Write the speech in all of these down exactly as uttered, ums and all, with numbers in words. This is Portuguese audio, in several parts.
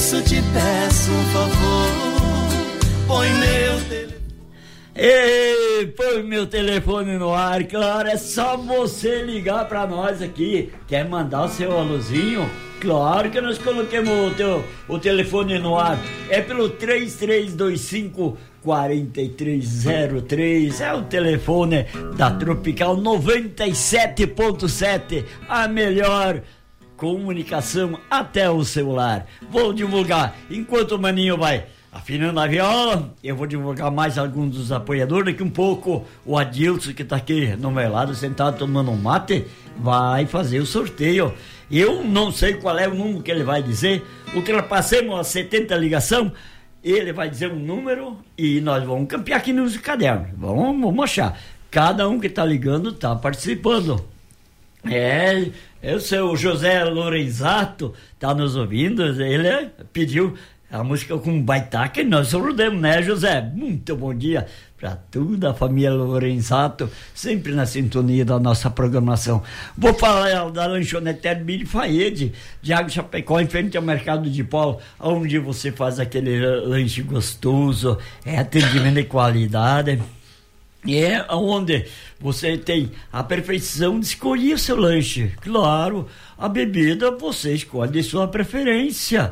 isso te peço um favor, põe meu telefone. Ei, põe meu telefone no ar, claro, é só você ligar pra nós aqui. Quer mandar o seu alôzinho? Claro que nós coloquemos o, teu, o telefone no ar. É pelo três três dois cinco, quatro três zero três. É o telefone da Tropical noventa e sete ponto sete. A melhor comunicação até o celular. Vou divulgar enquanto o maninho vai afinando a viola. Eu vou divulgar mais alguns dos apoiadores. Daqui um pouco o Adilson, que tá aqui no meu lado sentado tomando um mate, vai fazer o sorteio. Eu não sei qual é o número que ele vai dizer. Ultrapassemos as setenta ligação. Ele vai dizer um número e nós vamos campear aqui nos cadernos. Vamos, vamos achar. Cada um que tá ligando tá participando. É, eu sei, o José Lorenzato tá nos ouvindo. Ele pediu a música com baitaca e nós sorudemos, né, José? Muito bom dia para toda a família Lorenzato, sempre na sintonia da nossa programação. Vou falar da lanchonete Herbir Faede, de Água Chapecó, em frente ao Mercado de Polo, onde você faz aquele lanche gostoso, é atendimento de qualidade. É onde você tem a perfeição de escolher o seu lanche. Claro, a bebida você escolhe de sua preferência.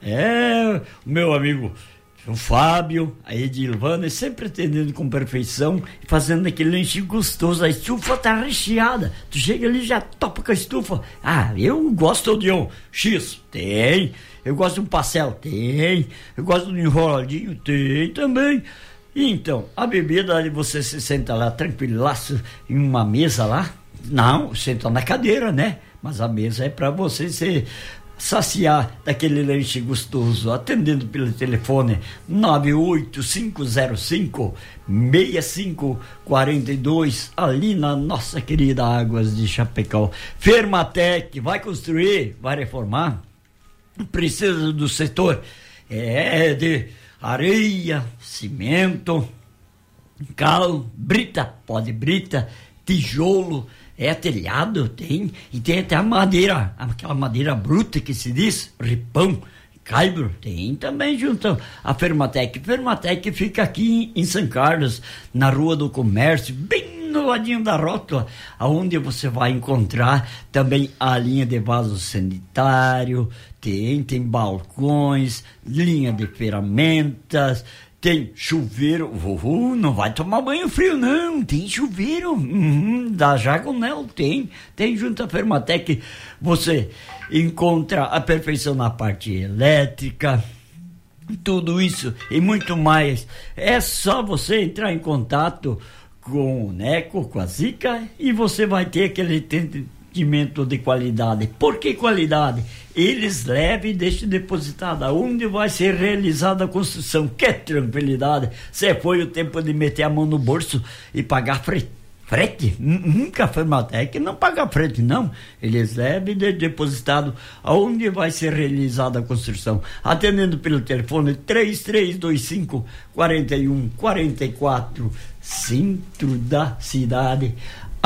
É, o meu amigo o Fábio, a Edilvana, sempre atendendo com perfeição, fazendo aquele lanche gostoso. A estufa tá recheada, tu chega ali e já topa com a estufa. Ah, eu gosto de um X, tem. Eu gosto de um pastel, tem. Eu gosto de um enroladinho, tem também. Então, a bebida, você se senta lá tranquilaço em uma mesa lá. Não, senta na cadeira, né? Mas a mesa é para você se saciar daquele lanche gostoso, atendendo pelo telefone nove oito cinco zero cinco, seis cinco quatro dois, ali na nossa querida Águas de Chapecó. Fermatec, vai construir, vai reformar, precisa do setor é de areia, cimento, cal, brita, pó de brita, tijolo, é telhado, tem, e tem até a madeira, aquela madeira bruta que se diz, ripão, caibro, tem também junto a Fermatec. Fermatec fica aqui em São Carlos, na Rua do Comércio, bem no ladinho da rótula, aonde você vai encontrar também a linha de vaso sanitário, tem, tem balcões, linha de ferramentas, tem chuveiro. Vovô, não vai tomar banho frio, não. Tem chuveiro. Uhum, da Jagonel tem. Tem junto à Fermatec. Você encontra a perfeição na parte elétrica. Tudo isso e muito mais. É só você entrar em contato com o Neco, com a Zica, e você vai ter aquele atendimento de qualidade. Por que qualidade? Eles levam e deixam depositado onde vai ser realizada a construção. Que tranquilidade! Se foi o tempo de meter a mão no bolso e pagar frete, frete? Nunca foi Fermatec não paga frete, não. Eles levam e depositado aonde vai ser realizada a construção. Atendendo pelo telefone três três dois cinco, quatro um quatro quatro, centro da cidade,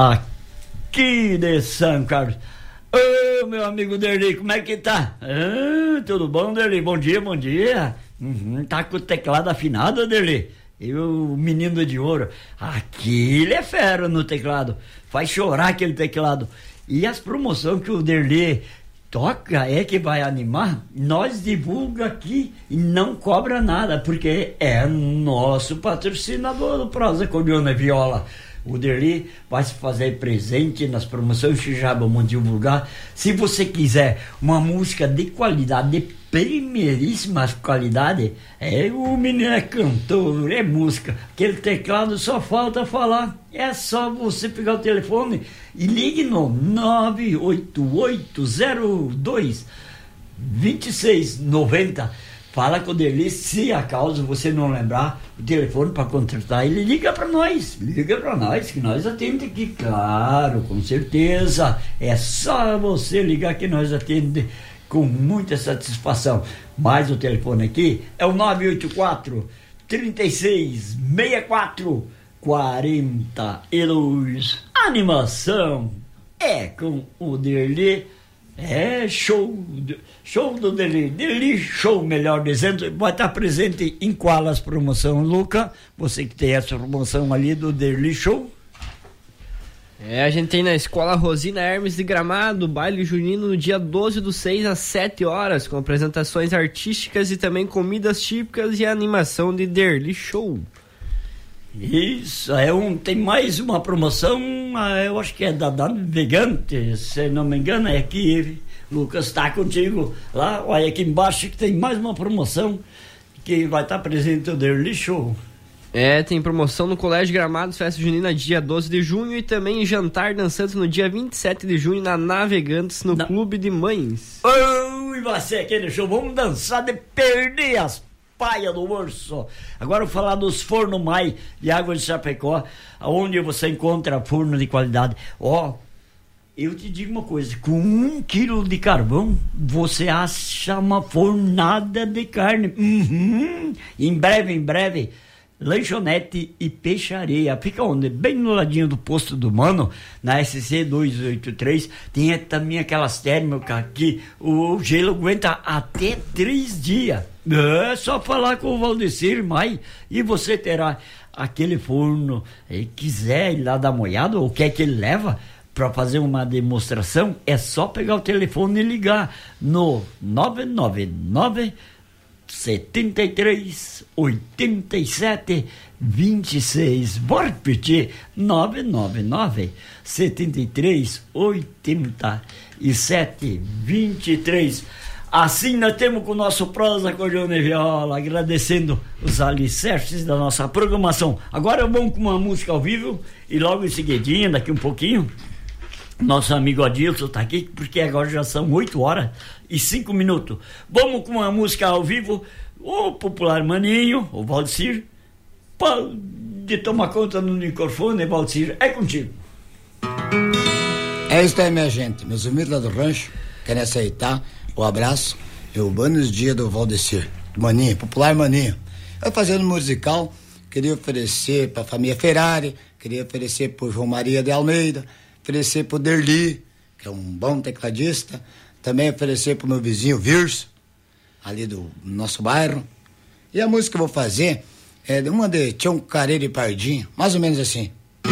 aqui de São Carlos. Ô, oh, meu amigo Derli, como é que tá? Ah, tudo bom, Derli? Bom dia, bom dia. Uhum, tá com o teclado afinado, Derli? E o menino de ouro, aquele é fera no teclado, faz chorar aquele teclado. E as promoções que o Derli toca é que vai animar, nós divulga aqui e não cobra nada, porque é nosso patrocinador do Prosa Cordiona e Viola. O Derli vai se fazer presente nas promoções que já vamos divulgar. Se você quiser uma música de qualidade, de primeiríssima qualidade, é, o menino é cantor, é música. Aquele teclado só falta falar. É só você pegar o telefone e ligue no nove oito oito zero dois, dois seis nove zero. Fala com o Derli, se acaso você não lembrar o telefone para contratar, ele liga para nós, liga para nós, que nós atendemos aqui, claro, com certeza. É só você ligar que nós atendemos com muita satisfação. Mas o telefone aqui é o nove oito quatro, três seis, seis quatro, quatro dois. Animação é com o Derli É, show, show do Derli, Derli Show, melhor dizendo, vai estar presente em qual as promoções, Luca? Você que tem essa promoção ali do Derli Show? É, a gente tem na Escola Rosina Hermes de Gramado, baile junino no dia doze do seis às sete horas, com apresentações artísticas e também comidas típicas e animação de Derli Show. Isso, é um, tem mais uma promoção, eu acho que é da, da Vegante, se não me engano, é aqui, Lucas, está contigo lá, olha aqui embaixo que tem mais uma promoção que vai estar presente o Derli Show. É, tem promoção no Colégio Gramados, festa junina dia doze de junho e também jantar dançante no dia vinte e sete de junho na Navegantes, no na... Clube de Mães. Oh, e vai ser aquele show, vamos dançar de perder as paia do urso. Agora eu vou falar dos Forno Mai de Água de Chapecó, onde você encontra forno de qualidade. Ó, oh, eu te digo uma coisa, com um quilo de carvão você acha uma fornada de carne. Uhum. Em breve, em breve, lanchonete e peixaria. Fica onde? Bem no ladinho do posto do Mano, na S C duzentos e oitenta e três. Tem também aquelas térmicas que o gelo aguenta até três dias. É só falar com o Valdecir Mai e você terá aquele forno. E quiser ir lá dar uma olhada ou quer que ele leva para fazer uma demonstração, é só pegar o telefone e ligar no nove nove nove setenta e três, oitenta e sete, vinte e seis. Vou repetir, nove nove nove, setenta e três, oitenta e sete, vinte e três. Assim nós temos com o nosso prosa acordeão e viola, agradecendo os alicerces da nossa programação. Agora vamos com uma música ao vivo e logo em seguidinha, daqui um pouquinho, nosso amigo Adilson está aqui, porque agora já são oito horas e cinco minutos. Vamos com uma música ao vivo, o popular Maninho, o Valdecir, pode tomar conta no microfone, Valdecir, é contigo. É isso aí, minha gente, meus amigos lá do rancho, querem aceitar o abraço e o bônus dia do Valdecir, do Maninho, popular Maninho. Eu fazendo musical, queria oferecer para a família Ferrari, queria oferecer para o João Maria de Almeida, oferecer para o Derli, que é um bom tecladista, também oferecer para o meu vizinho Virso, ali do nosso bairro. E a música que eu vou fazer é uma de Tião Careiro e Pardinho, mais ou menos assim.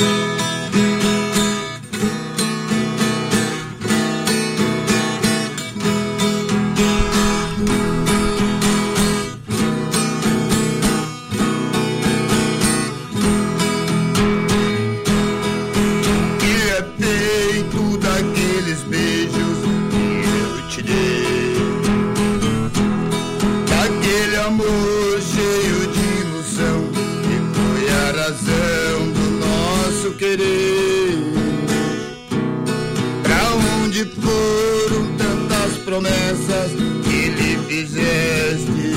Promessas que lhe fizeste,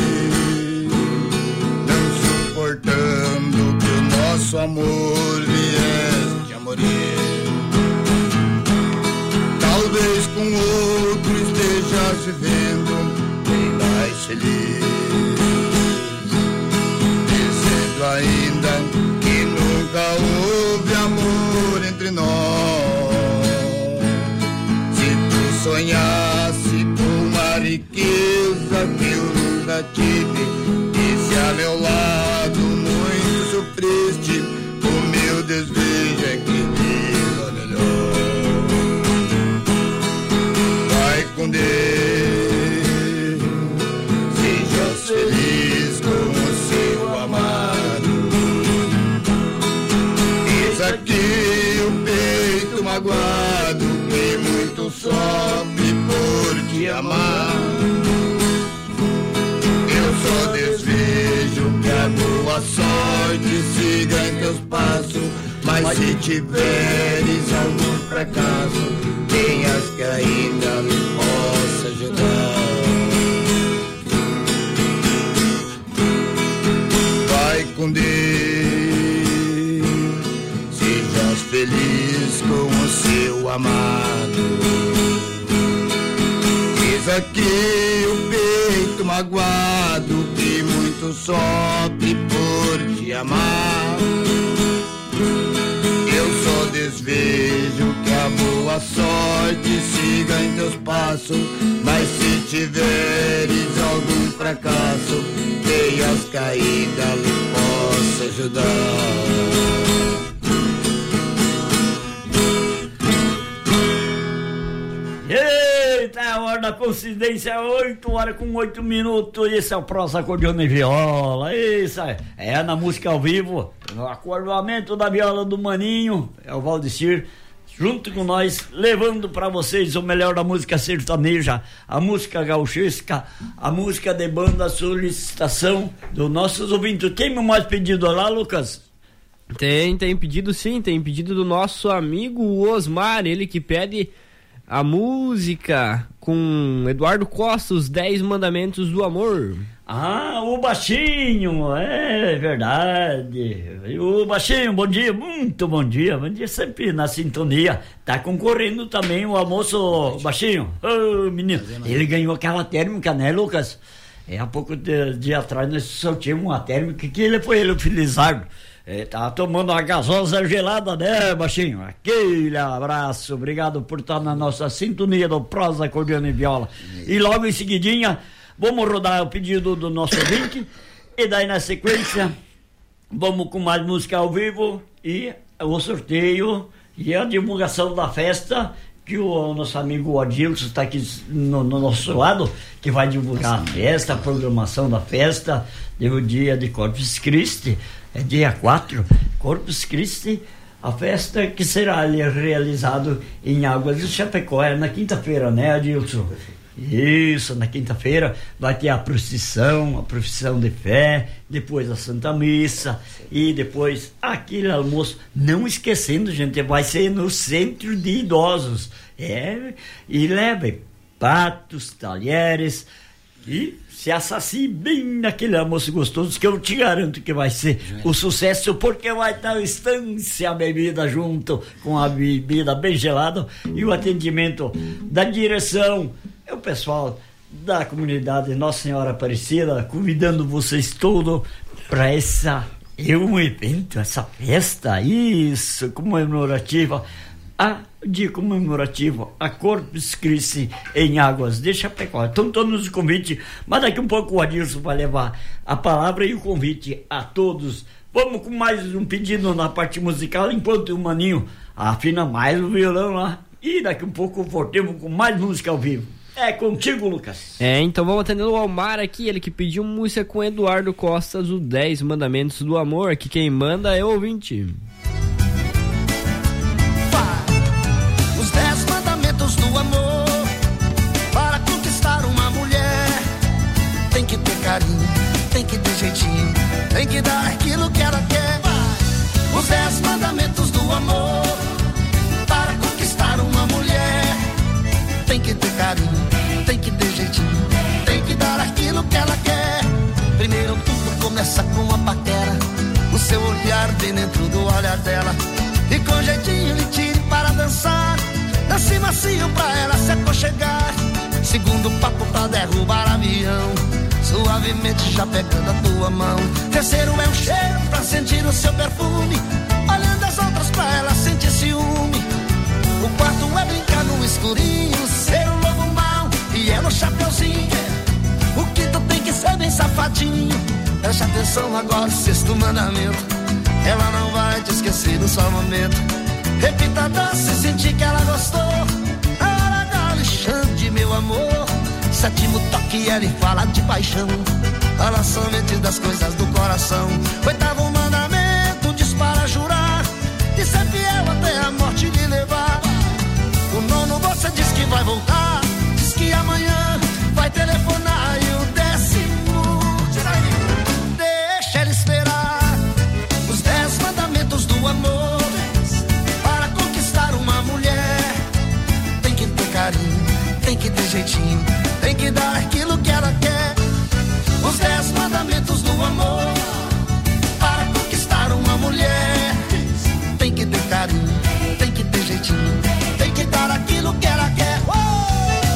não suportando que o nosso amor vieste a morir. Talvez com outro estejas vivendo bem mais feliz, dizendo ainda que nunca houve amor entre nós. Se tu sonhasse com a riqueza que eu nunca tive, e se a meu lado muito sofriste, o meu desejo é que viva melhor. Vai com Deus, seja feliz com o seu amado. Eis aqui o peito magoado que muito sofre por te amar. Eu só desejo que a tua sorte siga em teus passos, mas se tiveres algum fracasso, tenhas que ainda me possa ajudar. Vai com Deus, sejas feliz com o seu amado. Eis aqui o peito magoado que muito sofre por te amar. Eu só desejo que a boa sorte siga em teus passos, mas se tiveres algum fracasso, teias caída lhe possa ajudar. Eita, a hora da coincidência, oito horas com oito minutos. Esse é o Prosa Acordeona e Viola. Isso é, é na música ao vivo, no acordoamento da viola do Maninho, é o Valdecir, junto com nós, levando para vocês o melhor da música sertaneja, a música gauchesca, a música de banda, a solicitação dos nossos ouvintes. Tem mais pedido lá, Lucas? Tem, tem pedido sim, tem pedido do nosso amigo Osmar, ele que pede a música com Eduardo Costa, Os Dez Mandamentos do Amor. Ah, o Baixinho, é verdade. O Baixinho, bom dia, muito bom dia. Bom dia sempre na sintonia. Tá concorrendo também o almoço, Baixinho. Ô, oh, menino, ele ganhou aquela térmica, né, Lucas? É, há pouco de, de atrás nós sorteamos uma térmica que ele foi ele, o Felizardo. É, tá tomando uma gasosa gelada, né, Baixinho? Aquele abraço, obrigado por estar na nossa sintonia do Prosa Acordeona e Viola. E logo em seguidinha, vamos rodar o pedido do nosso ouvinte, e daí na sequência, vamos com mais música ao vivo, e o sorteio, e a divulgação da festa, que o nosso amigo Adilson está aqui no, no nosso lado, que vai divulgar a festa, a programação da festa, do dia de Corpus Christi. É dia quatro, Corpus Christi, a festa que será ali realizado em Águas do Chapecó, é na quinta-feira, né, Adilson? Isso, na quinta-feira vai ter a procissão, a profissão de fé, depois a Santa Missa e depois aquele almoço. Não esquecendo, gente, vai ser no Centro de Idosos. É, e leve pratos, talheres e se assacie bem naquele almoço gostoso, que eu te garanto que vai ser o sucesso, porque vai estar a estância, a bebida junto com a bebida bem gelada e o atendimento da direção. É o pessoal da comunidade Nossa Senhora Aparecida convidando vocês todos para essa, é um evento, essa festa, isso, comemorativa, a dia comemorativo a Corpus Christi em Águas de Chapecó. Então todos os convites, mas daqui um pouco o Adilson vai levar a palavra e o convite a todos. Vamos com mais um pedido na parte musical, enquanto o Maninho afina mais o violão lá, e daqui um pouco voltemos com mais música ao vivo. É contigo, Lucas. É, então vamos atender o Almar aqui, ele que pediu música com Eduardo Costa, Os Dez Mandamentos do Amor, que quem manda é o ouvinte. Os dez mandamentos do amor, para conquistar uma mulher, tem que ter carinho, tem que ter jeitinho, tem que dar aquilo que ela quer. Os dez mandamentos do amor, para conquistar uma mulher, tem que ter carinho, tem que ter jeitinho, tem que dar aquilo que ela quer. Primeiro tudo começa com a paquera, o seu olhar bem dentro do olhar dela, e com jeitinho lhe tire para dançar, dance macio pra ela se aconchegar. Segundo papo pra derrubar avião, suavemente já pegando a tua mão. Terceiro é um cheiro pra sentir o seu perfume, olhando as outras pra ela sentir ciúme. O quarto é brincar no escurinho, ser um lobo mau e ela o chapeuzinho. O quinto tem que ser bem safadinho. Preste atenção agora, o sexto mandamento, ela não vai te esquecer no só momento. Repita a dança e sentir que ela gostou, a hora da Alexandre, meu amor. Sétimo toque, ela fala de paixão, fala somente das coisas do coração. Oitavo mandamento, diz para jurar, de ser fiel até a morte lhe levar. O nono você diz que vai voltar, diz que amanhã vai telefonar. E o décimo, deixa ela esperar. Os dez mandamentos do amor, para conquistar uma mulher, tem que ter carinho, tem que ter jeitinho, tem que dar aquilo que ela quer. Os dez mandamentos do amor, para conquistar uma mulher, tem que ter carinho, tem que ter jeitinho, tem que dar aquilo que ela quer. Oh!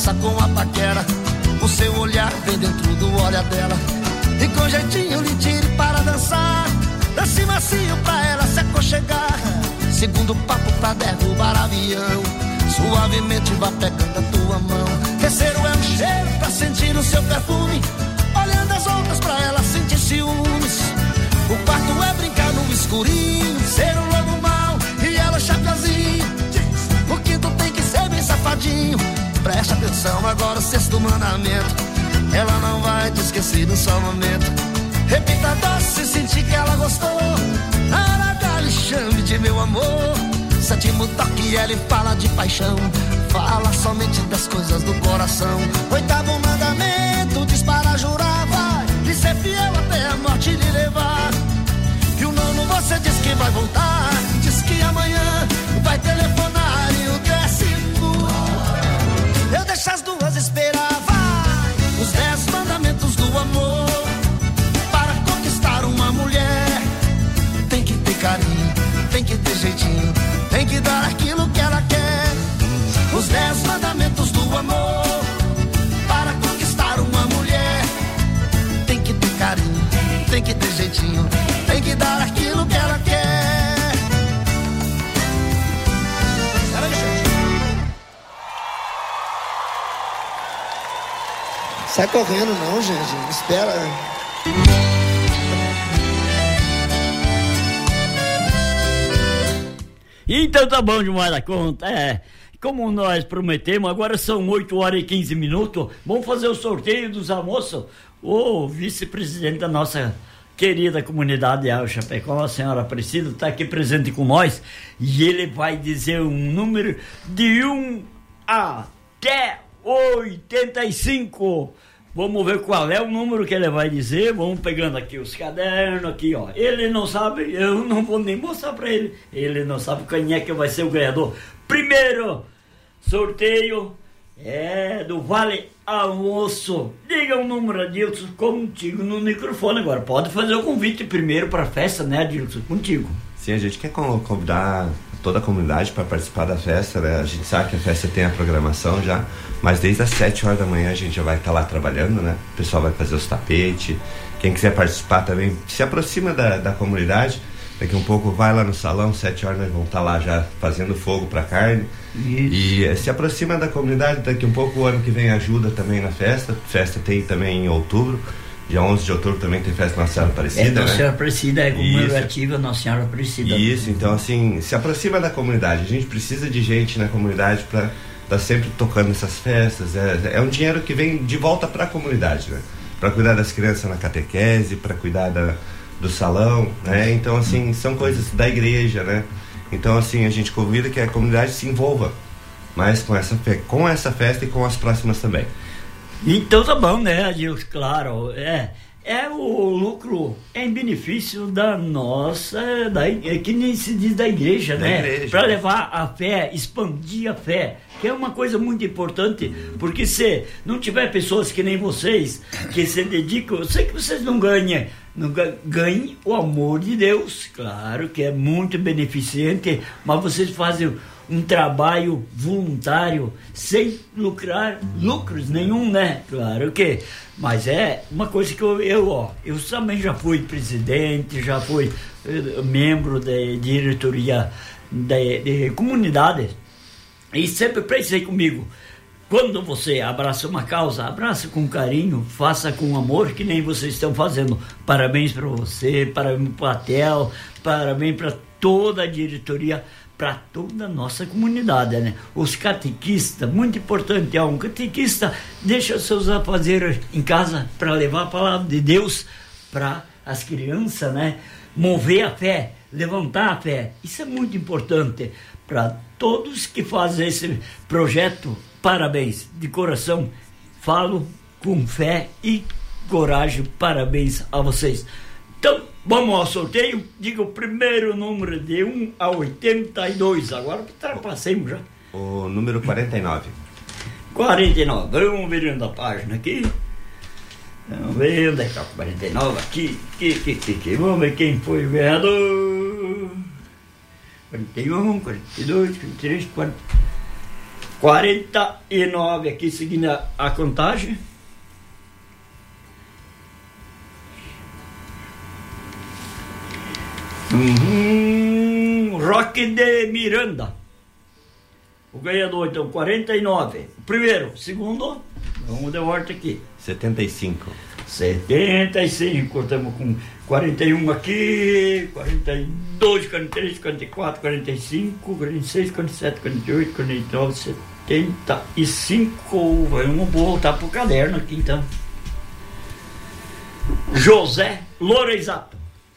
começa com a paquera. O seu olhar vem dentro do olhar dela e com jeitinho lhe tire para dançar. Dance macio pra ela se aconchegar. Segundo papo pra derrubar avião. Suavemente vá pegando a tua mão. Terceiro é um cheiro pra sentir o seu perfume. Olhando as outras pra ela sentir ciúmes. O quarto é brincar no escurinho. Ser um lobo mau e ela chapeuzinho. O quinto tem que ser bem safadinho. Preste atenção agora, o sexto mandamento. Ela não vai te esquecer num só momento. Repita doce, sentir que ela gostou. Na hora lhe chame de meu amor. Sétimo toque, ela fala de paixão. Fala somente das coisas do coração. Oitavo mandamento, diz para jurar. Vai lhe ser fiel até a morte lhe levar. E o nono você diz que vai voltar. Diz que amanhã vai telefonar. E o décimo eu deixo as duas esperar. Vai, os dez mandamentos do amor. Para conquistar uma mulher tem que ter carinho, tem que ter jeitinho, tem que dar aquilo que ela quer. Os dez mandamentos do amor. Para conquistar uma mulher tem que ter carinho, tem que ter jeitinho, tem que dar aquilo que ela quer. Sai correndo não, gente, espera. Então tá bom demais a conta, é. Como nós prometemos, agora são oito horas e quinze minutos. Vamos fazer o sorteio dos almoços. O vice-presidente da nossa querida comunidade Arroio Chapecó, a senhora Aparecida, está aqui presente com nós. E ele vai dizer um número de um até oitenta e cinco. Vamos ver qual é o número que ele vai dizer. Vamos pegando aqui os cadernos, aqui, ó. Ele não sabe, eu não vou nem mostrar pra ele. Ele não sabe quem é que vai ser o ganhador. Primeiro sorteio é do Vale Almoço. Diga o número, Adilson, contigo no microfone agora. Pode fazer o convite primeiro pra festa, né, Adilson? Contigo. Sim, a gente quer convidar toda a comunidade para participar da festa, né? A gente sabe que a festa tem a programação já, mas desde as sete horas da manhã a gente já vai estar lá trabalhando, né? O pessoal vai fazer os tapetes. Quem quiser participar também se aproxima da, da comunidade. Daqui um pouco vai lá no salão, sete horas nós vamos estar lá já fazendo fogo para carne. Isso. E eh, se aproxima da comunidade. Daqui um pouco o ano que vem ajuda também na festa. Festa tem também em outubro. Dia onze de outubro também tem festa Nossa Senhora Aparecida, é, Nossa né? Senhora Aparecida é comemorativa Nossa Senhora Aparecida. Isso, então assim, se aproxima da comunidade. A gente precisa de gente na comunidade para estar tá sempre tocando nessas festas. É, é um dinheiro que vem de volta para a comunidade, né? Para cuidar das crianças na catequese, para cuidar da, do salão, né? Então assim, são coisas da igreja, né? Então assim, a gente convida que a comunidade se envolva mais com essa, com essa festa e com as próximas também. Então tá bom, né, Adilson? Claro, é, é o lucro em benefício da nossa, da, é que nem se diz da igreja, da né? Para levar a fé, expandir a fé, que é uma coisa muito importante, porque se não tiver pessoas que nem vocês, que se dedicam, eu sei que vocês não ganham, não ganhem o amor de Deus, claro que é muito beneficente, mas vocês fazem um trabalho voluntário sem lucrar lucros nenhum, né? Claro que, mas é uma coisa que eu, eu ó, eu também já fui presidente, já fui uh, membro da diretoria de, de comunidades e sempre pensei comigo, quando você abraça uma causa, abraça com carinho, faça com amor, que nem vocês estão fazendo. Parabéns para você, parabéns para o Patel, parabéns para toda a diretoria, para toda a nossa comunidade, né? Os catequistas, muito importante, ó, um catequista deixa seus afazeres em casa para levar a palavra de Deus para as crianças, né? Mover a fé, levantar a fé, isso é muito importante para todos que fazem esse projeto. Parabéns, de coração, falo com fé e coragem, parabéns a vocês. Então, vamos ao sorteio. Diga o primeiro número de um a oitenta e dois. Agora ultrapassemos já. O número quarenta e nove. quarenta e nove. Vamos virando a página aqui. Vamos ver onde é que está o quarenta e nove. Aqui, aqui, aqui, aqui, aqui. Vamos ver quem foi o ganhador. quarenta e um, quarenta e dois, quarenta e três, quarenta... quarenta e nove aqui, seguindo a, a contagem. Uhum. Roque de Miranda. O ganhador, então, quarenta e nove. O primeiro, segundo, vamos de volta aqui. setenta e cinco. setenta e cinco, estamos com quarenta e um aqui, quarenta e dois, quarenta e três, quarenta e quatro, quarenta e cinco, quarenta e seis, quarenta e sete, quarenta e oito, quarenta e nove, setenta e cinco. Vamos voltar pro caderno aqui então. José Lorenzato.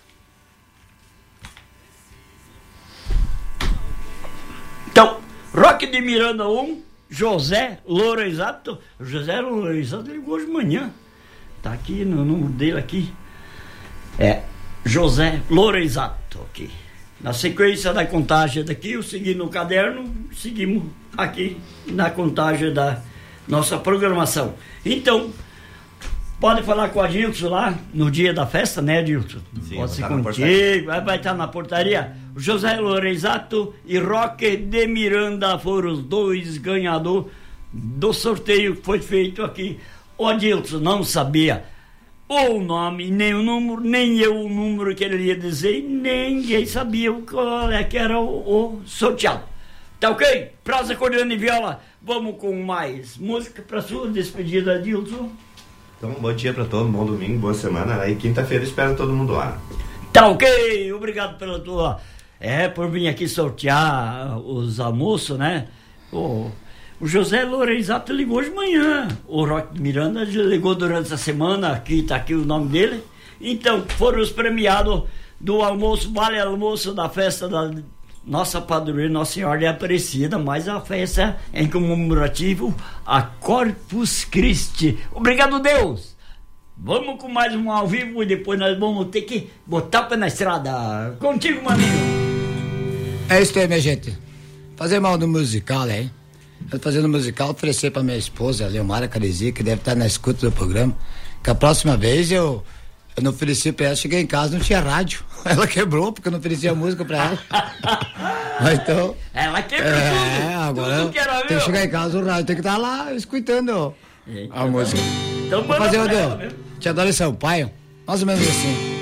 Então, Roque de Miranda um, José Lorenzato. José Lorenzato ligou hoje de manhã. Tá aqui no número dele aqui. É José Lorenzato aqui. Na sequência da contagem daqui, eu segui no caderno, seguimos aqui na contagem da nossa programação. Então, pode falar com a Dilson lá no dia da festa, né, Dilson? Sim, pode ser tá contigo, vai, vai estar na portaria. José Lorenzato e Roque de Miranda foram os dois ganhadores do sorteio que foi feito aqui. O Adilson não sabia o nome, nem o número, nem eu o número que ele ia dizer, e ninguém sabia qual é que era o, o sorteado. Tá ok? Prosa, acordeão e viola. Vamos com mais música para sua despedida, Adilson. Então, bom dia para todos, bom domingo, boa semana. Aí quinta-feira espero todo mundo lá. Tá ok? Obrigado pela tua... É, por vir aqui sortear os almoços, né? Oh, o José Lorenzato ligou hoje de manhã. O Roque de Miranda ligou durante a semana. Aqui tá aqui o nome dele. Então, foram os premiados do almoço, vale almoço da festa da nossa padroeira, Nossa Senhora de Aparecida, mas a festa é em comemorativo a Corpus Christi. Obrigado, Deus! Vamos com mais um ao vivo e depois nós vamos ter que botar o pé na estrada. Contigo, maninho! É isso aí, minha gente. Fazer mal no musical, hein? Eu tô fazendo musical, oferecer pra minha esposa, Leomara Caresi, que deve estar na escuta do programa, que a próxima vez eu, eu não ofereci pra ela, cheguei em casa, não tinha rádio. Ela quebrou, porque eu não oferecia música pra ela. Mas então... Ela quebrou é, tudo. É, agora tudo que era tem que chegar em casa, o rádio tem que estar lá escutando Eita, a música. Então Vou fazer o dela, Deus. Te adoro em São Paulo, mais ou menos assim.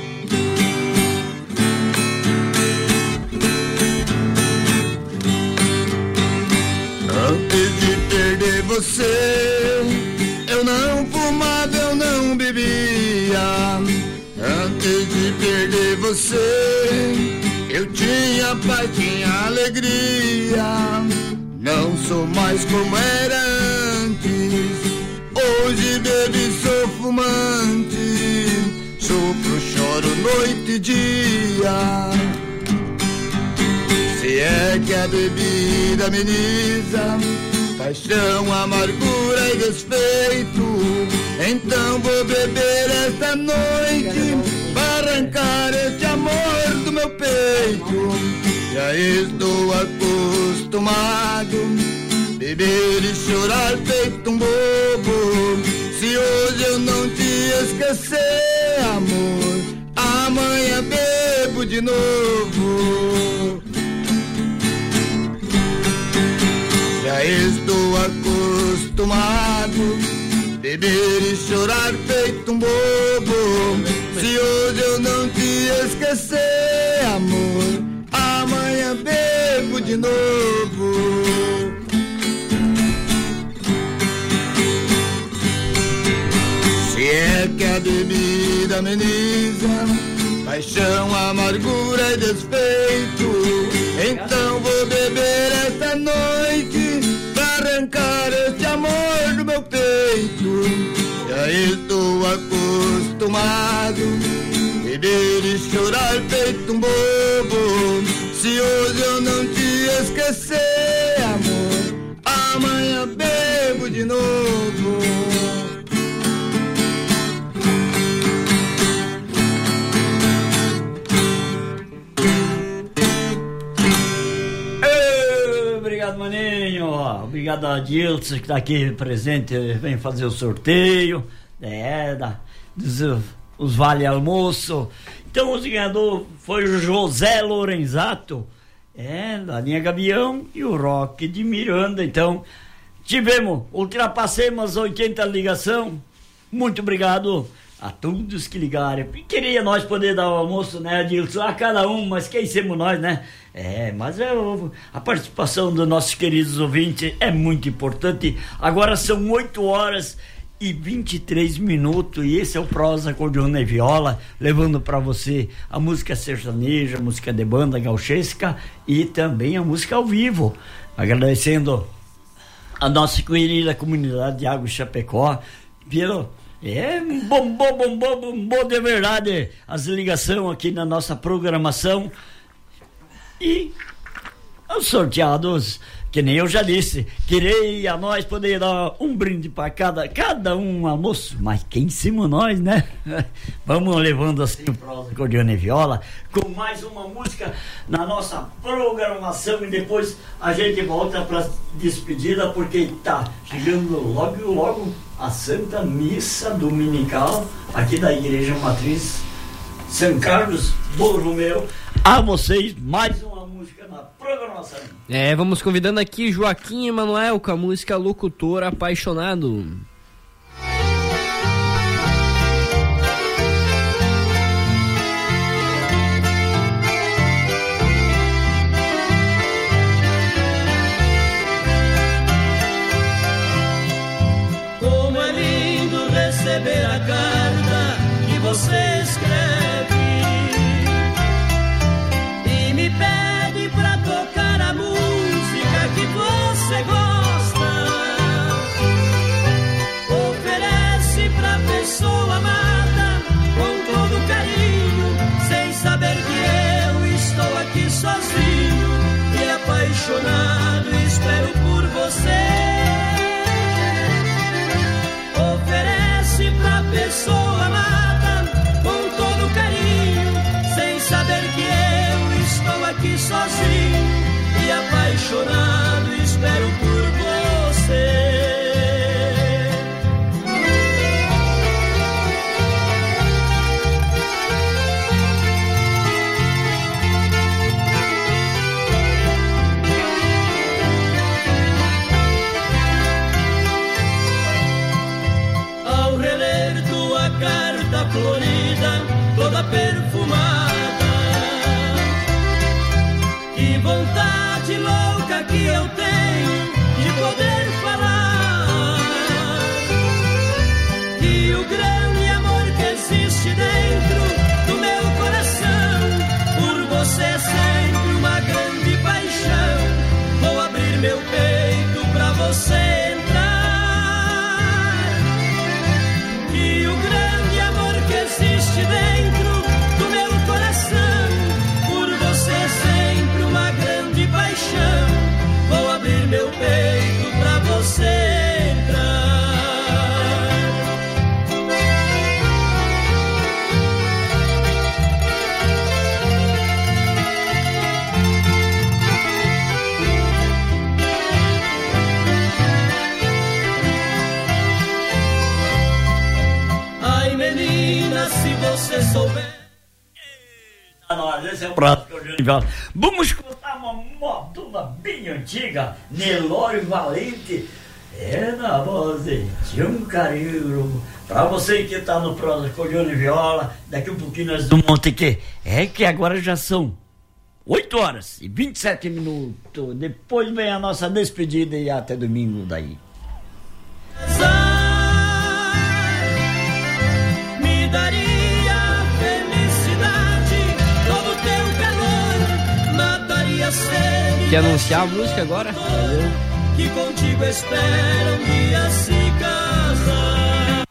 Antes de perder você, eu não fumava, eu não bebia. Antes de perder você, eu tinha paz, tinha alegria. Não sou mais como era antes. Hoje bebo e sou fumante. Sofro, choro noite e dia. Se é que a bebida ameniza paixão, amargura e despeito, então vou beber esta noite para arrancar este amor do meu peito. Já estou acostumado beber e chorar feito um bobo. Se hoje eu não te esquecer, amor, amanhã bebo de novo. Já estou acostumado beber e chorar feito um bobo. Se hoje eu não te esquecer, amor, amanhã bebo de novo. Se é que a bebida ameniza paixão, amargura e despeito, então vou beber esta noite pra arrancar este amor do meu peito. Já estou acostumado beber e chorar feito um bobo. Se hoje eu não te esquecer, amor, amanhã bebo de novo. Obrigado, maninho. Obrigado a Dilson que está aqui presente, vem fazer o sorteio. É, da, dos, os vale almoço. Então o ganhador foi o José Lorenzato, é, da linha Gavião, e o Roque de Miranda. Então tivemos, ultrapassemos oitenta ligação. Muito obrigado a todos que ligaram. Queria nós poder dar o almoço, né, Adilson? A cada um, mas quem somos nós, né? É, mas é, a participação dos nossos queridos ouvintes é muito importante. Agora são oito horas e vinte e três minutos e esse é o Prosa, Acordeona e Viola, levando para você a música sertaneja, a música de banda gauchesca e também a música ao vivo. Agradecendo a nossa querida comunidade de Água Chapecó, viu? É, bombou, bombou, bombou de verdade as ligações aqui na nossa programação. E os sorteados, que nem eu já disse, queria nós poder dar um brinde para cada, cada um almoço, mas quem somos nós, né? Vamos levando assim o Prosa, Acordeona e Viola, com mais uma música na nossa programação e depois a gente volta para despedida, porque tá chegando logo, logo a Santa Missa Dominical aqui da Igreja Matriz São Carlos Borromeu. A vocês, mais uma música na programação. É, vamos convidando aqui Joaquim Emanuel com a música Locutor Apaixonado. Como é lindo receber a carta que você escreve e me pede pra tocar a música que você gosta. Oferece pra pessoa amada com todo carinho, sem saber que eu estou aqui sozinho e apaixonado, espero por você. Oferece pra pessoa amada com todo carinho, sem saber que eu estou aqui sozinho e apaixonado, espero por você. Ao reler tua carta florida, toda perfumada, que vontade louca que eu tenho de poder falar, que o grande amor que existe dentro do meu coração por você é sempre uma grande paixão. Vou abrir meu peito pra você entrar, que o grande amor que existe dentro do meu coração por você é sempre uma grande paixão. Vou abrir meu peito pra você entrar. Ai, menina, se você souber. Nós, esse é o Prosa, Acordeona e Viola. Vamos escutar uma modula bem antiga, Nelório Valente. É na voz de Tião Careiro. Pra você que tá no Prosa, Acordeona e Viola, daqui um pouquinho nós vamos ter que. É que agora já são oito horas e vinte e sete minutos. Depois vem a nossa despedida e até domingo daí. Me daria felicidade, todo teu calor mataria a sede. Quer anunciar a música agora? Que contigo espera um dia se casar.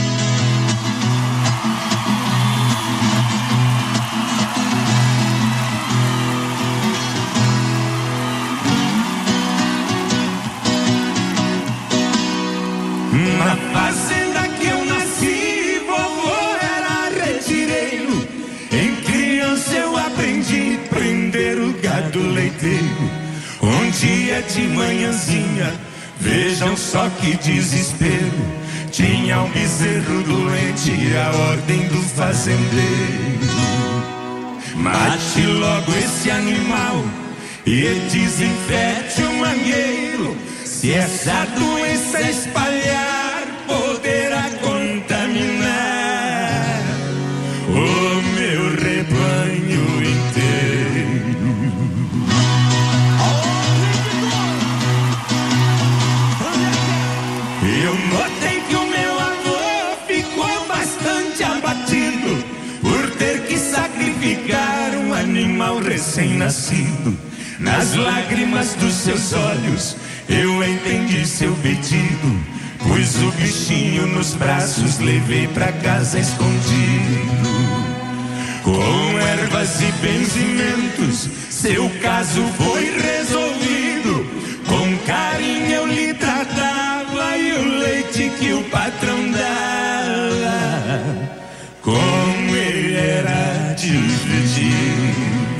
Na fazenda que eu nasci, vovô era retireiro. Em criança eu aprendi a prender o gado leiteiro. Um dia de manhãzinha, vejam só que desespero, tinha um bezerro doente, a ordem do fazendeiro: mate logo esse animal e desinfete o mangueiro. Se essa doença espalhar, poderá contaminar o meu rebanho inteiro. Eu notei que o meu avô ficou bastante abatido por ter que sacrificar um animal recém-nascido. Nas lágrimas dos seus olhos eu entendi seu pedido, pus o bichinho nos braços, levei pra casa escondido. Com ervas e benzimentos seu caso foi resolvido. Com carinho eu lhe tratava e o leite que o patrão dava com ele era dividido.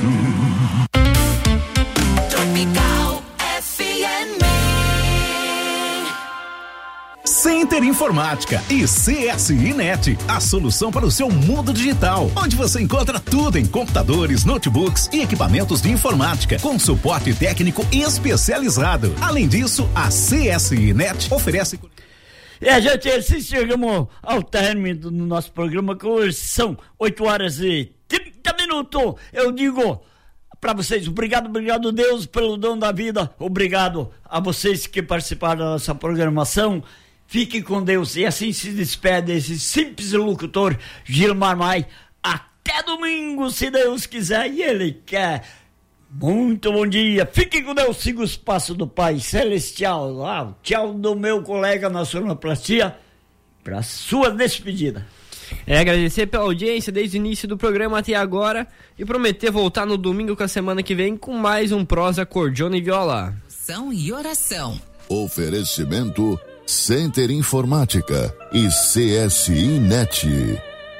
Tropical F M. Center Informática e C S I Net, a solução para o seu mundo digital, onde você encontra tudo em computadores, notebooks e equipamentos de informática, com suporte técnico especializado. Além disso, a C S I Net oferece... E a gente, assim, chegamos ao término do nosso programa, que hoje são oito horas e trinta minutos. Eu digo para vocês, obrigado, obrigado Deus pelo dom da vida, obrigado a vocês que participaram da nossa programação. Fiquem com Deus. E assim se despede esse simples locutor Gilmar Maia. Até domingo, se Deus quiser e Ele quer. Muito bom dia. Fiquem com Deus. Siga os passos do Pai Celestial. Ah, tchau do meu colega na sonoplastia para sua despedida. É agradecer pela audiência desde o início do programa até agora e prometer voltar no domingo com a semana que vem com mais um prosa, acordeona e viola. São e oração. Oferecimento Center Informática e C S I Net.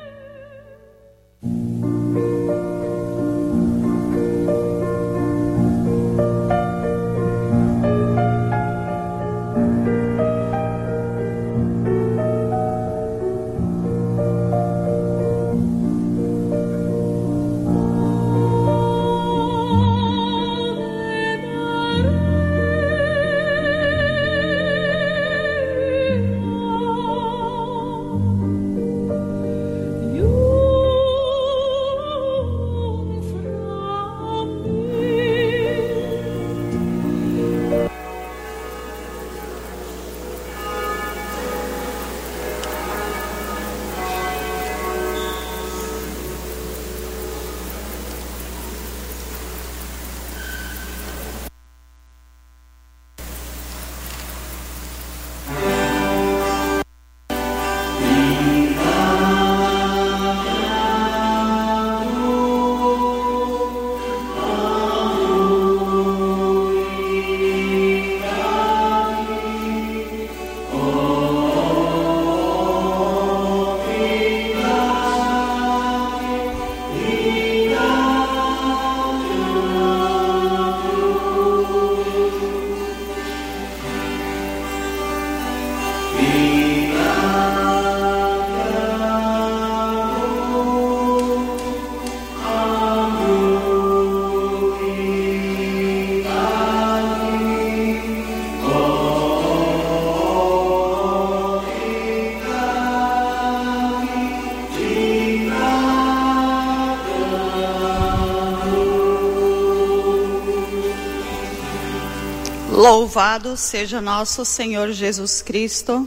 Louvado seja nosso Senhor Jesus Cristo.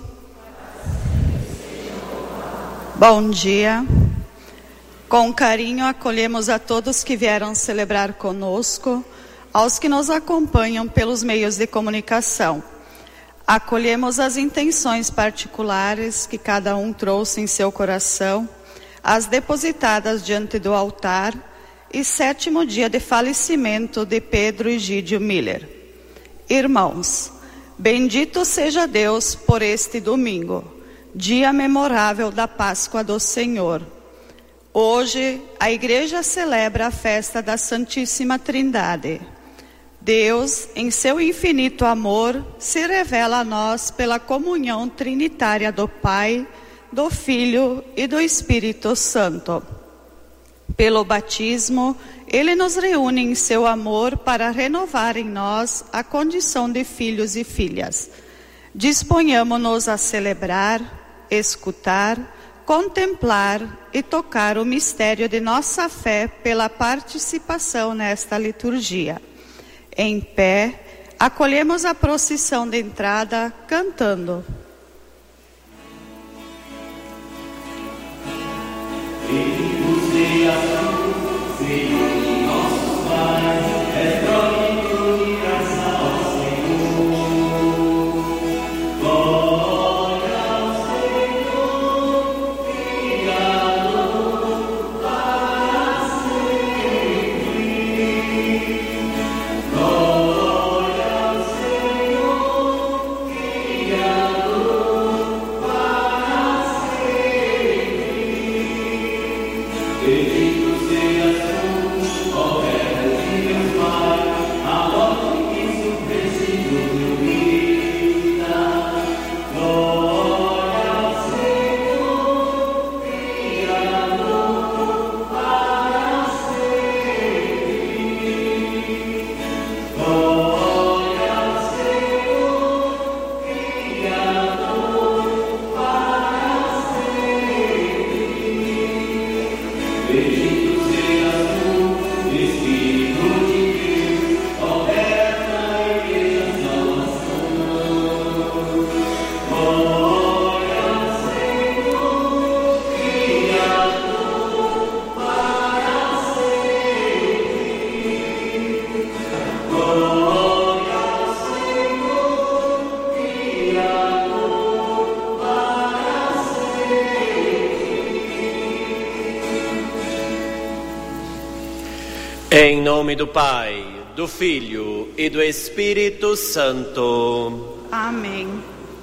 Bom dia. Com carinho acolhemos a todos que vieram celebrar conosco, aos que nos acompanham pelos meios de comunicação. Acolhemos as intenções particulares que cada um trouxe em seu coração, as depositadas diante do altar, e sétimo dia de falecimento de Pedro Egídio Miller. Irmãos, bendito seja Deus por este domingo, dia memorável da Páscoa do Senhor. Hoje, a Igreja celebra a festa da Santíssima Trindade. Deus, em seu infinito amor, se revela a nós pela comunhão trinitária do Pai, do Filho e do Espírito Santo. Pelo batismo Ele nos reúne em seu amor para renovar em nós a condição de filhos e filhas. Disponhamo-nos a celebrar, escutar, contemplar e tocar o mistério de nossa fé pela participação nesta liturgia. Em pé, acolhemos a procissão de entrada cantando. Em nome do Pai, do Filho e do Espírito Santo. Amém.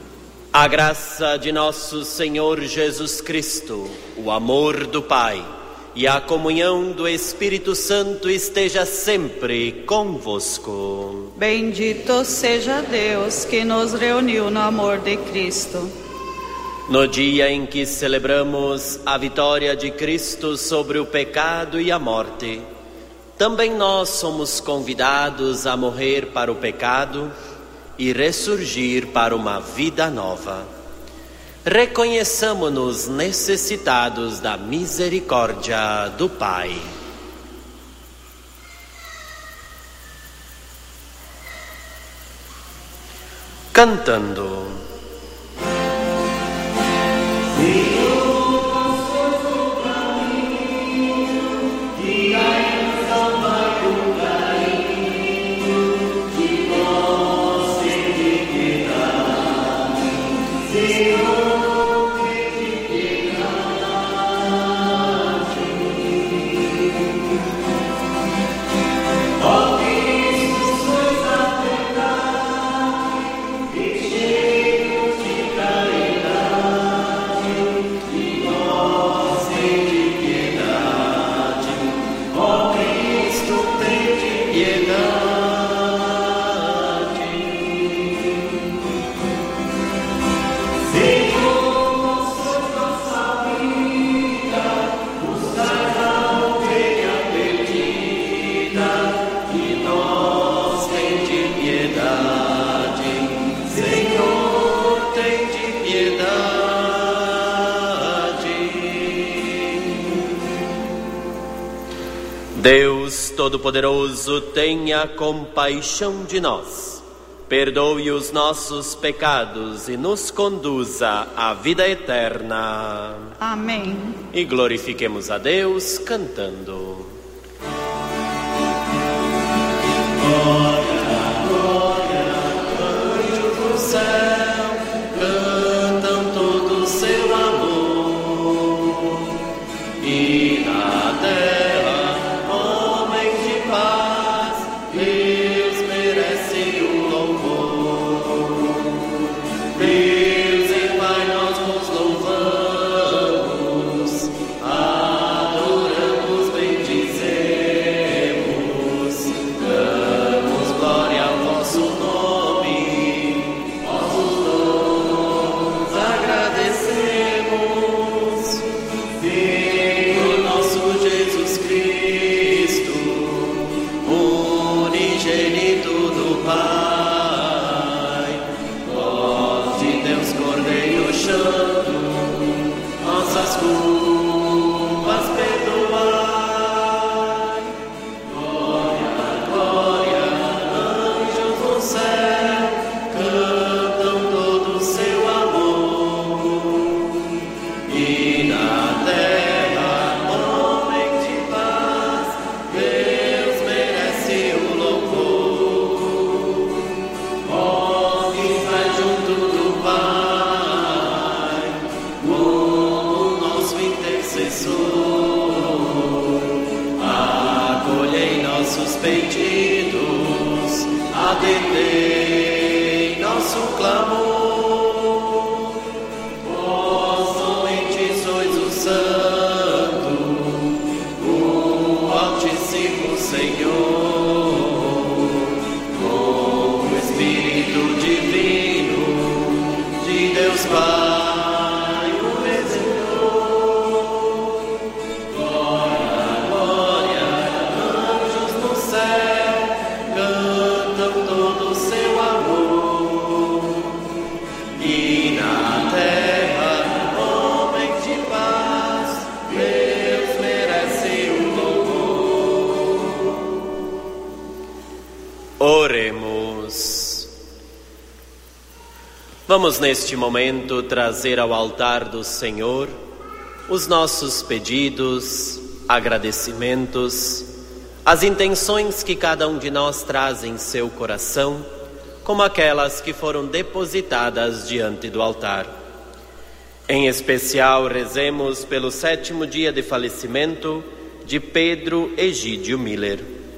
A graça de nosso Senhor Jesus Cristo, o amor do Pai e a comunhão do Espírito Santo esteja sempre convosco. Bendito seja Deus que nos reuniu no amor de Cristo. No dia em que celebramos a vitória de Cristo sobre o pecado e a morte, também nós somos convidados a morrer para o pecado e ressurgir para uma vida nova. Reconheçamo-nos necessitados da misericórdia do Pai. Cantando. Deus Todo-Poderoso, tenha compaixão de nós, perdoe os nossos pecados e nos conduza à vida eterna. Amém. E glorifiquemos a Deus cantando. Glória, glória, anjos do céu, cantam todo o seu amor, e na terra Adoramos, bendizemos, damos nossos pedidos, atendei nosso clamor. Vós somente sois o Santo, o Altíssimo Senhor, com o Espírito Divino de Deus Pai. Oremos. Vamos neste momento trazer ao altar do Senhor os nossos pedidos, agradecimentos, as intenções que cada um de nós traz em seu coração, como aquelas que foram depositadas diante do altar. Em especial, rezemos pelo sétimo dia de falecimento de Pedro Egídio Miller.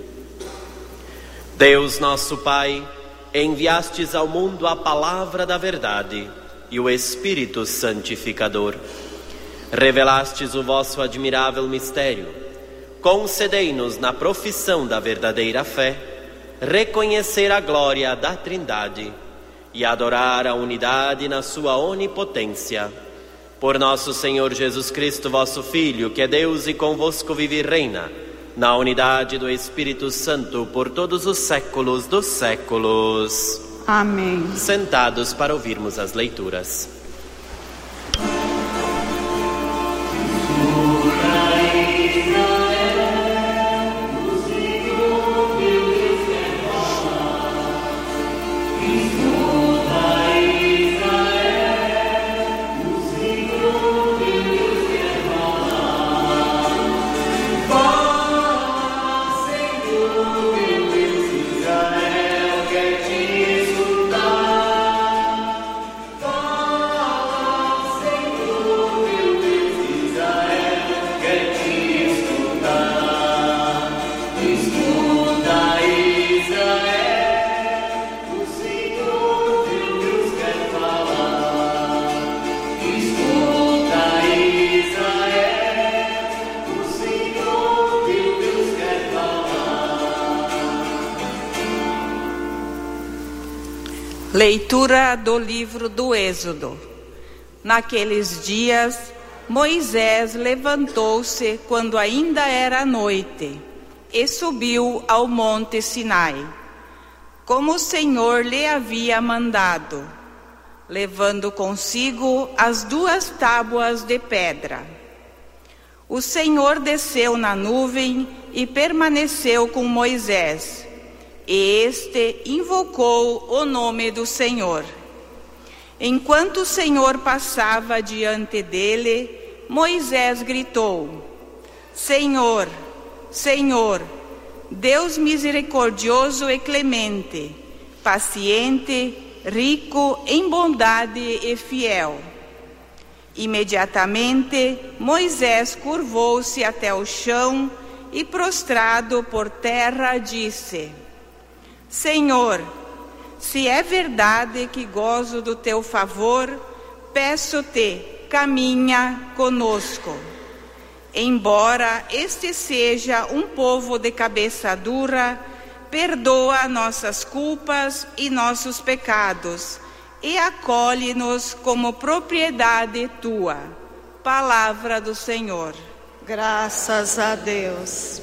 Deus nosso Pai, enviastes ao mundo a palavra da verdade e o Espírito Santificador. Revelastes o vosso admirável mistério. Concedei-nos na profissão da verdadeira fé reconhecer a glória da Trindade e adorar a unidade na sua onipotência. Por nosso Senhor Jesus Cristo, vosso Filho, que é Deus e convosco vive e reina, na unidade do Espírito Santo, por todos os séculos dos séculos. Amém. Sentados para ouvirmos as leituras. Leitura do livro do Êxodo. Naqueles dias, Moisés levantou-se quando ainda era noite e subiu ao monte Sinai, como o Senhor lhe havia mandado, levando consigo as duas tábuas de pedra. O Senhor desceu na nuvem e permaneceu com Moisés. E este invocou o nome do Senhor. Enquanto o Senhor passava diante dele, Moisés gritou: Senhor, Senhor, Deus misericordioso e clemente, paciente, rico em bondade e fiel. Imediatamente, Moisés curvou-se até o chão e, prostrado por terra, disse: Senhor, se é verdade que gozo do teu favor, peço-te, caminha conosco. Embora este seja um povo de cabeça dura, perdoa nossas culpas e nossos pecados, e acolhe-nos como propriedade tua. Palavra do Senhor. Graças a Deus.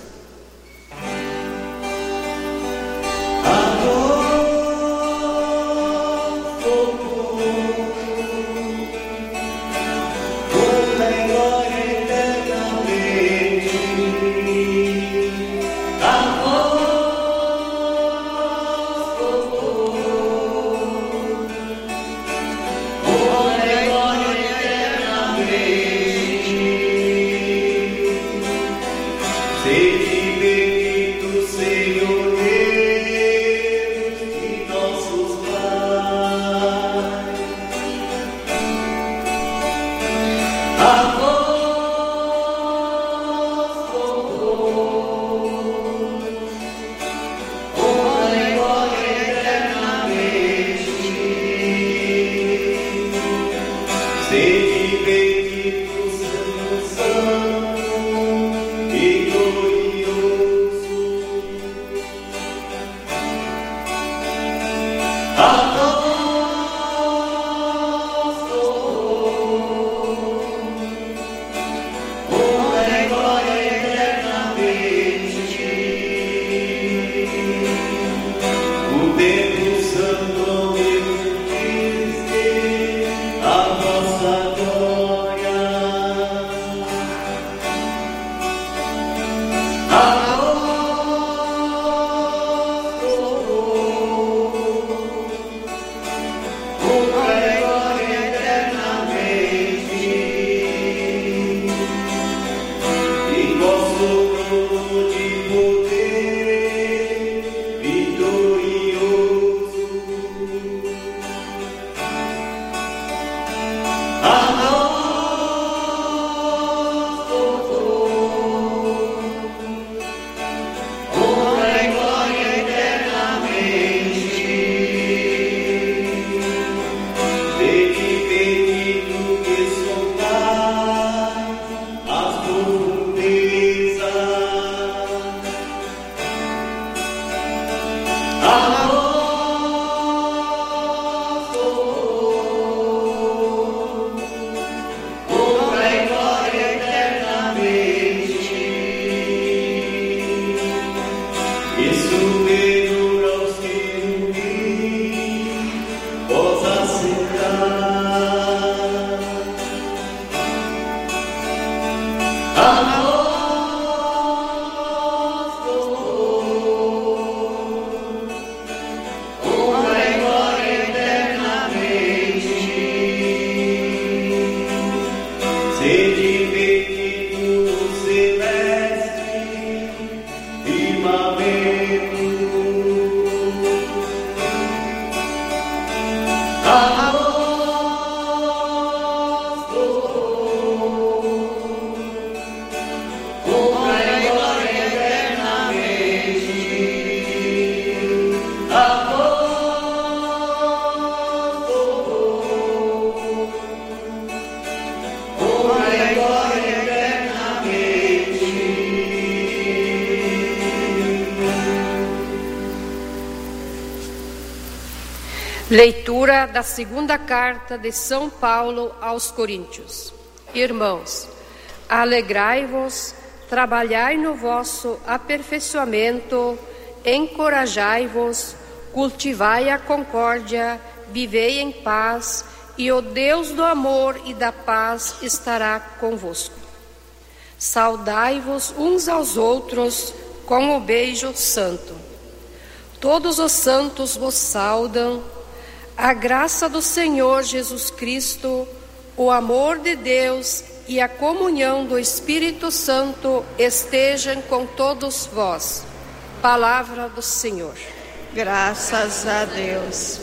Leitura da segunda carta de São Paulo aos Coríntios. Irmãos, alegrai-vos, trabalhai no vosso aperfeiçoamento, encorajai-vos, cultivai a concórdia, vivei em paz, e o Deus do amor e da paz estará convosco. Saudai-vos uns aos outros com o beijo santo. Todos os santos vos saudam. A graça do Senhor Jesus Cristo, o amor de Deus e a comunhão do Espírito Santo estejam com todos vós. Palavra do Senhor. Graças a Deus.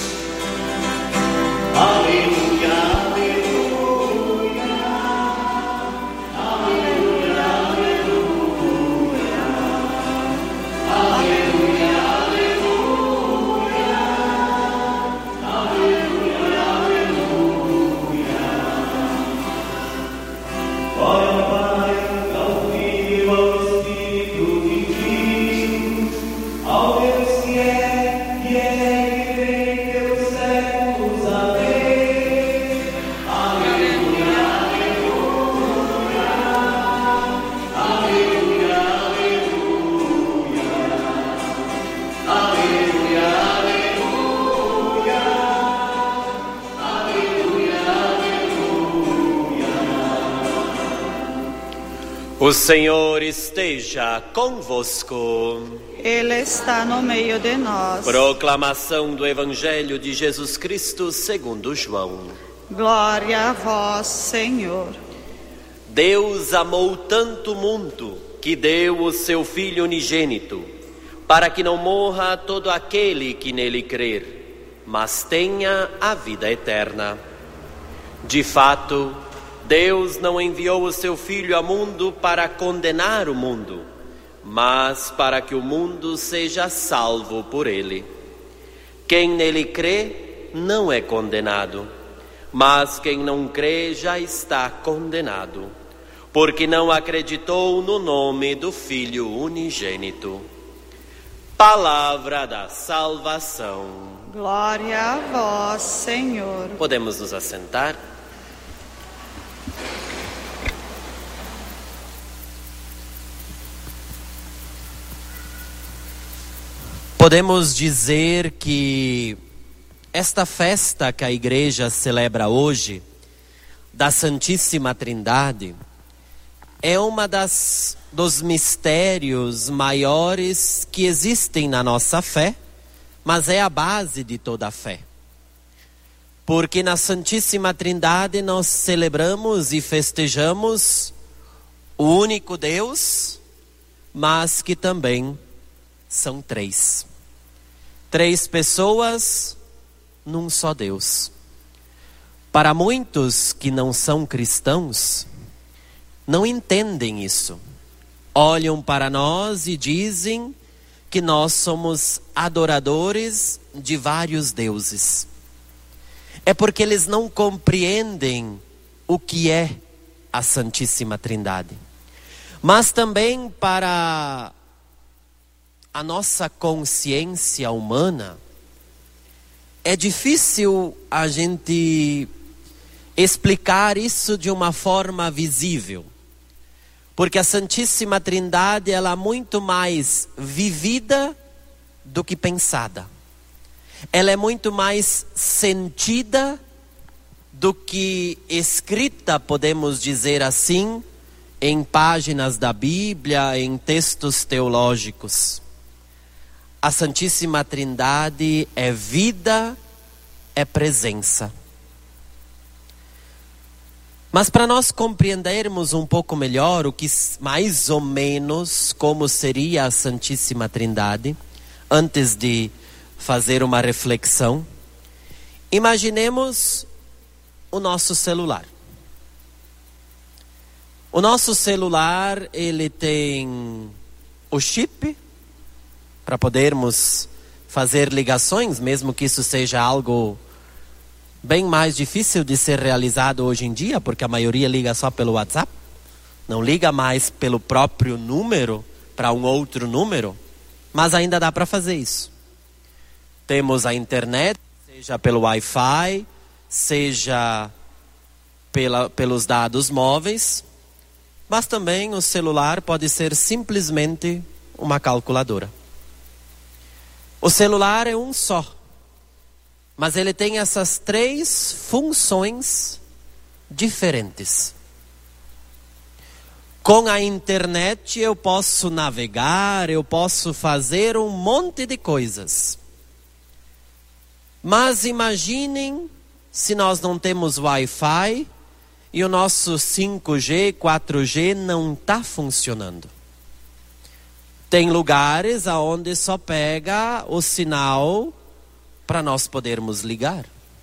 Aleluia. O Senhor esteja convosco. Ele está no meio de nós. Proclamação do Evangelho de Jesus Cristo segundo João. Glória a vós, Senhor. Deus amou tanto o mundo que deu o seu Filho unigênito, para que não morra todo aquele que nele crer, mas tenha a vida eterna. De fato, Deus não enviou o seu Filho ao mundo para condenar o mundo, mas para que o mundo seja salvo por ele. Quem nele crê não é condenado, mas quem não crê já está condenado, porque não acreditou no nome do Filho unigênito. Palavra da salvação. Glória a vós, Senhor. Podemos nos assentar? Podemos dizer que esta festa que a Igreja celebra hoje, da Santíssima Trindade, é uma das dos mistérios maiores que existem na nossa fé, mas é a base de toda a fé. Porque na Santíssima Trindade nós celebramos e festejamos o único Deus, mas que também são três. Três pessoas num só Deus. Para muitos que não são cristãos, não entendem isso. Olham para nós e dizem que nós somos adoradores de vários deuses. É porque eles não compreendem o que é a Santíssima Trindade. Mas também para a nossa consciência humana, é difícil a gente explicar isso de uma forma visível. Porque a Santíssima Trindade, ela é muito mais vivida do que pensada. Ela é muito mais sentida do que escrita, podemos dizer assim, em páginas da Bíblia, em textos teológicos. A Santíssima Trindade é vida, é presença. Mas para nós compreendermos um pouco melhor o que mais ou menos como seria a Santíssima Trindade, antes de fazer uma reflexão, imaginemos o nosso celular. O nosso celular, ele tem o chip para podermos fazer ligações, mesmo que isso seja algo bem mais difícil de ser realizado hoje em dia, porque a maioria liga só pelo WhatsApp, não liga mais pelo próprio número para um outro número, mas ainda dá para fazer isso. Temos a internet, seja pelo Wi-Fi, seja pela, pelos dados móveis, mas também o celular pode ser simplesmente uma calculadora. O celular é um só, mas ele tem essas três funções diferentes. Com a internet eu posso navegar, eu posso fazer um monte de coisas. Mas imaginem se nós não temos Wi-Fi e o nosso cinco G, quatro G não está funcionando. Tem lugares onde só pega o sinal para nós podermos ligar.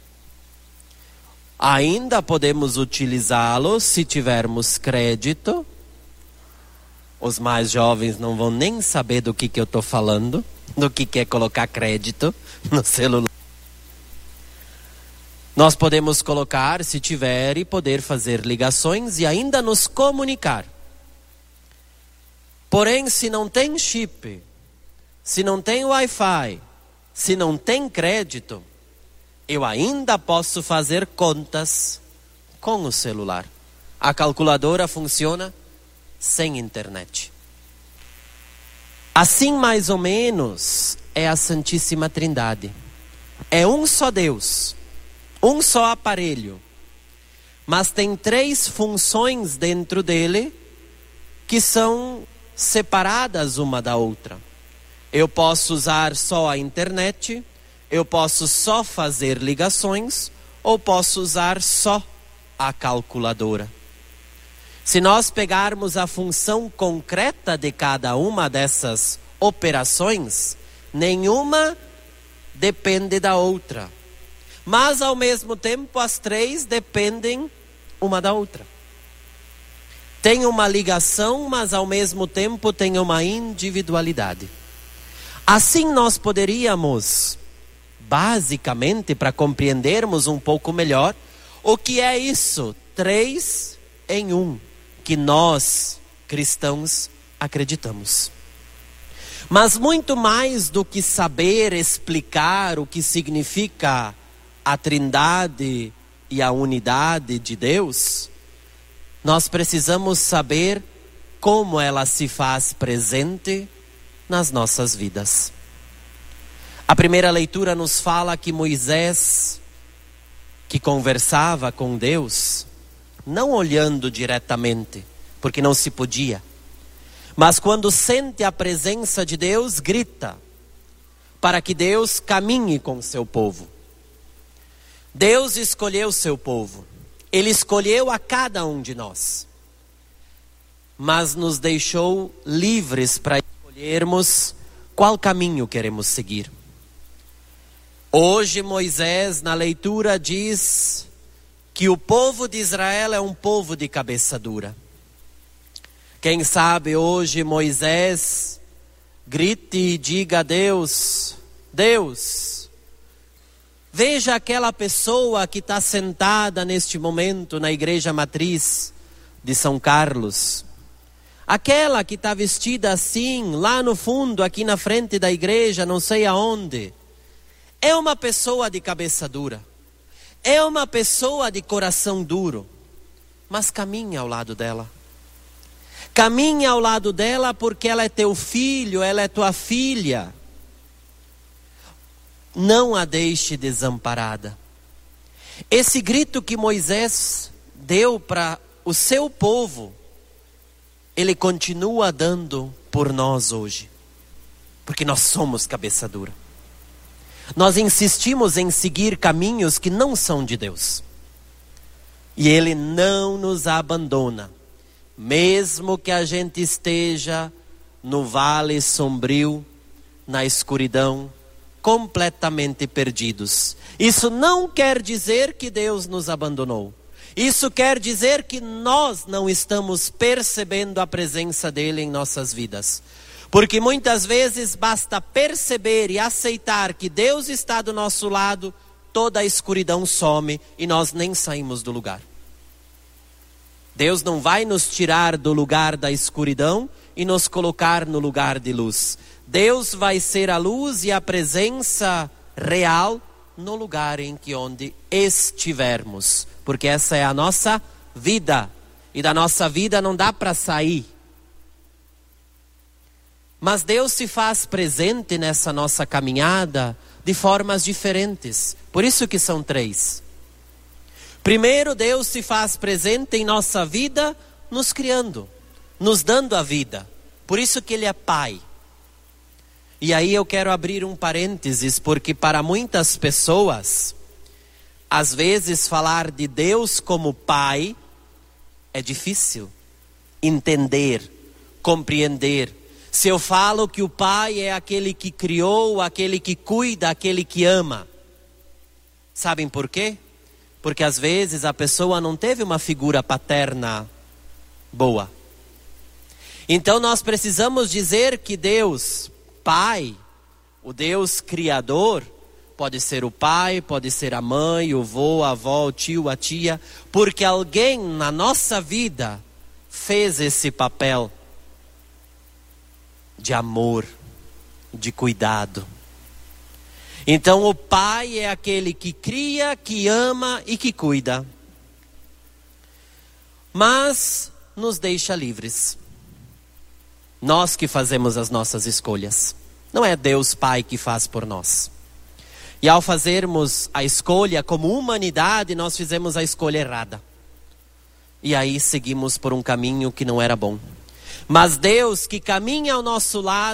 Ainda podemos utilizá-lo se tivermos crédito. Os mais jovens não vão nem saber do que, que eu estou falando, do que, que é colocar crédito no celular. Nós podemos colocar, se tiver, e poder fazer ligações e ainda nos comunicar. Porém, se não tem chip, se não tem Wi-Fi, se não tem crédito, eu ainda posso fazer contas com o celular. A calculadora funciona sem internet. Assim, mais ou menos, é a Santíssima Trindade. É um só Deus, um só aparelho, mas tem três funções dentro dele que são separadas uma da outra. Eu posso usar só a internet, eu posso só fazer ligações, ou posso usar só a calculadora. Se nós pegarmos a função concreta de cada uma dessas operações, nenhuma depende da outra. Mas ao mesmo tempo as três dependem uma da outra. Tem uma ligação, mas ao mesmo tempo tem uma individualidade. Assim nós poderíamos, basicamente, para compreendermos um pouco melhor, o que é isso? Três em um, que nós, cristãos, acreditamos. Mas muito mais do que saber explicar o que significa a Trindade e a unidade de Deus, nós precisamos saber como ela se faz presente nas nossas vidas. A primeira leitura nos fala que Moisés, que conversava com Deus, não olhando diretamente, porque não se podia, mas quando sente a presença de Deus, grita, para que Deus caminhe com seu povo. Deus escolheu seu povo, Ele escolheu a cada um de nós, mas nos deixou livres para escolhermos qual caminho queremos seguir. Hoje Moisés, na leitura, diz que o povo de Israel é um povo de cabeça dura. Quem sabe hoje Moisés grite e diga a Deus: Deus, veja aquela pessoa que está sentada neste momento na igreja matriz de São Carlos. Aquela que está vestida assim, lá no fundo, aqui na frente da igreja, não sei aonde. É uma pessoa de cabeça dura. É uma pessoa de coração duro. Mas caminha ao lado dela. Caminha ao lado dela porque ela é teu filho, ela é tua filha. Não a deixe desamparada. Esse grito que Moisés deu para o seu povo, ele continua dando por nós hoje. Porque nós somos cabeça dura. Nós insistimos em seguir caminhos que não são de Deus. E Ele não nos abandona. Mesmo que a gente esteja no vale sombrio, na escuridão, completamente perdidos. Isso não quer dizer que Deus nos abandonou. Isso quer dizer que nós não estamos percebendo a presença dele em nossas vidas. Porque muitas vezes basta perceber e aceitar que Deus está do nosso lado, toda a escuridão some e nós nem saímos do lugar. Deus não vai nos tirar do lugar da escuridão e nos colocar no lugar de luz. Deus vai ser a luz e a presença real no lugar em que onde estivermos. Porque essa é a nossa vida. E da nossa vida não dá para sair. Mas Deus se faz presente nessa nossa caminhada de formas diferentes. Por isso que são três. Primeiro, Deus se faz presente em nossa vida nos criando, nos dando a vida. Por isso que Ele é Pai. E aí eu quero abrir um parênteses, porque para muitas pessoas, às vezes falar de Deus como Pai é difícil entender, compreender. Se eu falo que o Pai é aquele que criou, aquele que cuida, aquele que ama. Sabem por quê? Porque às vezes a pessoa não teve uma figura paterna boa. Então nós precisamos dizer que Deus, Pai, o Deus Criador, pode ser o pai, pode ser a mãe, o vô, a avó, o tio, a tia, porque alguém na nossa vida fez esse papel de amor, de cuidado. Então o pai é aquele que cria, que ama e que cuida. Mas nos deixa livres. Nós que fazemos as nossas escolhas. Não é Deus Pai que faz por nós. E ao fazermos a escolha como humanidade, nós fizemos a escolha errada. E aí seguimos por um caminho que não era bom. Mas Deus que caminha ao nosso lado,